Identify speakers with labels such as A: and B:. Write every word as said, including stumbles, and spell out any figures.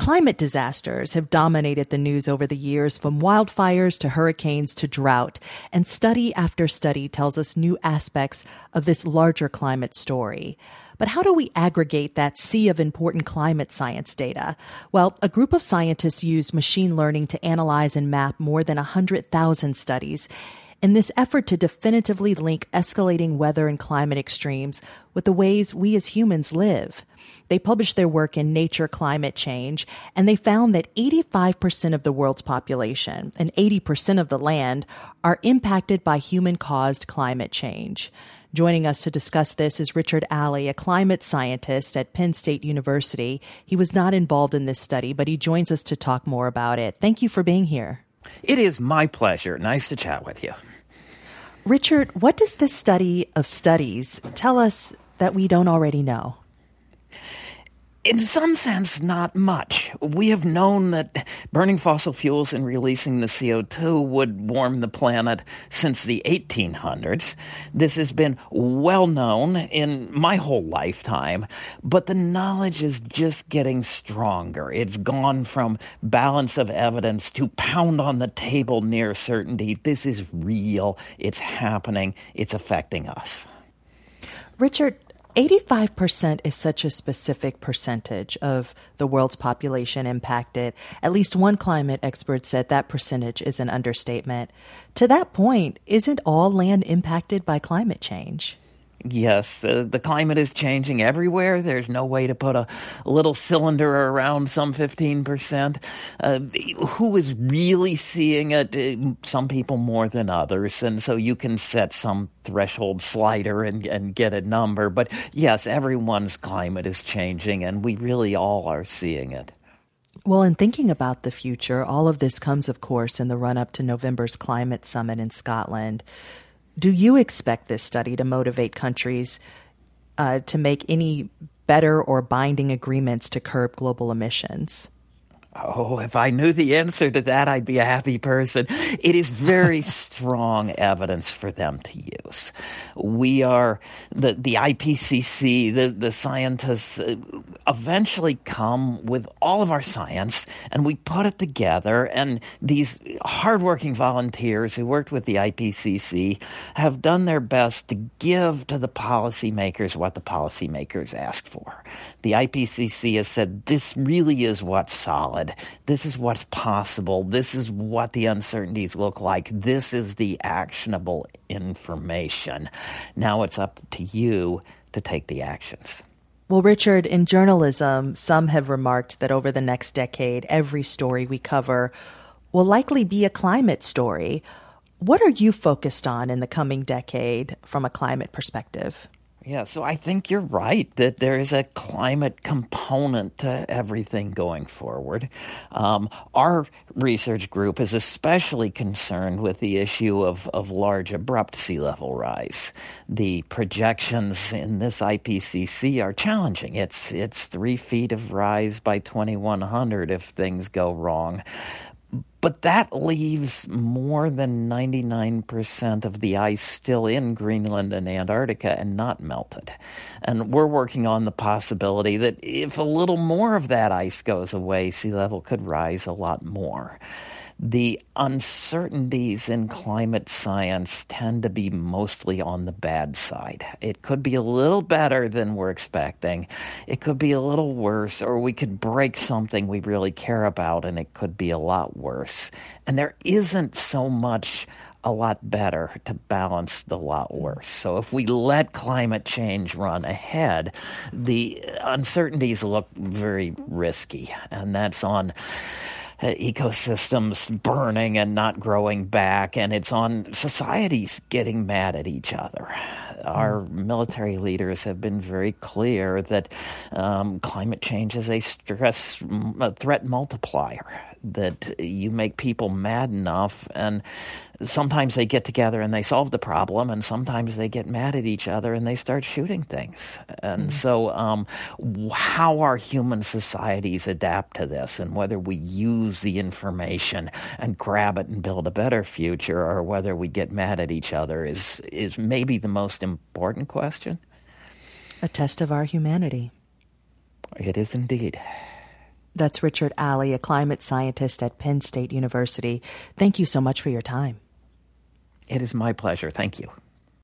A: Climate disasters have dominated the news over the years, from wildfires to hurricanes to drought, and study after study tells us new aspects of this larger climate story. But how do we aggregate that sea of important climate science data? Well, a group of scientists used machine learning to analyze and map more than one hundred thousand studies in this effort to definitively link escalating weather and climate extremes with the ways we as humans live. They published their work in Nature Climate Change, and they found that eighty-five percent of the world's population and eighty percent of the land are impacted by human-caused climate change. Joining us to discuss this is Richard Alley, a climate scientist at Penn State University. He was not involved in this study, but he joins us to talk more about it. Thank you for being here.
B: It is my pleasure. Nice to chat with you.
A: Richard, what does this study of studies tell us that we don't already know?
B: In some sense, not much. We have known that burning fossil fuels and releasing the C O two would warm the planet since the eighteen hundreds. This has been well known in my whole lifetime, but the knowledge is just getting stronger. It's gone from balance of evidence to pound on the table near certainty. This is real. It's happening. It's affecting us.
A: Richard, eighty-five percent is such a specific percentage of the world's population impacted. At least one climate expert said that percentage is an understatement. To that point, isn't all land impacted by climate change?
B: Yes, uh, the climate is changing everywhere. There's no way to put a little cylinder around some fifteen percent. Uh, who is really seeing it? Uh, some people more than others. And so you can set some threshold slider and, and get a number. But yes, everyone's climate is changing, and we really all are seeing it.
A: Well, in thinking about the future, all of this comes, of course, in the run-up to November's climate summit in Scotland. Do you expect this study to motivate countries uh, to make any better or binding agreements to curb global emissions?
B: Oh, if I knew the answer to that, I'd be a happy person. It is very strong evidence for them to use. We are, the, the I P C C, the, the scientists uh, eventually come with all of our science, and we put it together, and these hardworking volunteers who worked with the I P C C have done their best to give to the policymakers what the policymakers ask for. The I P C C has said, this really is what's solid. This is what's possible. This is what the uncertainties look like. This is the actionable information. Now it's up to you to take the actions.
A: Well, Richard, in journalism, some have remarked that over the next decade, every story we cover will likely be a climate story. What are you focused on in the coming decade from a climate perspective?
B: Yeah, so I think you're right that there is a climate component to everything going forward. Um, our research group is especially concerned with the issue of, of large abrupt sea level rise. The projections in this I P C C are challenging. It's, it's three feet of rise by twenty-one hundred if things go wrong. But that leaves more than ninety-nine percent of the ice still in Greenland and Antarctica and not melted. And we're working on the possibility that if a little more of that ice goes away, sea level could rise a lot more. The uncertainties in climate science tend to be mostly on the bad side. It could be a little better than we're expecting. It could be a little worse, or we could break something we really care about, and it could be a lot worse. And there isn't so much a lot better to balance the lot worse. So if we let climate change run ahead, the uncertainties look very risky, and that's on Uh, ecosystems burning and not growing back, and it's on societies getting mad at each other. Our military leaders have been very clear that um, climate change is a stress a threat multiplier, that you make people mad enough, and sometimes they get together and they solve the problem, and sometimes they get mad at each other and they start shooting things. And mm-hmm. so um, how our human societies adapt to this, and whether we use the information and grab it and build a better future, or whether we get mad at each other, is is maybe the most important question.
A: A test of our humanity.
B: It is indeed.
A: That's Richard Alley, a climate scientist at Penn State University. Thank you so much for your time.
B: It is my pleasure. Thank you.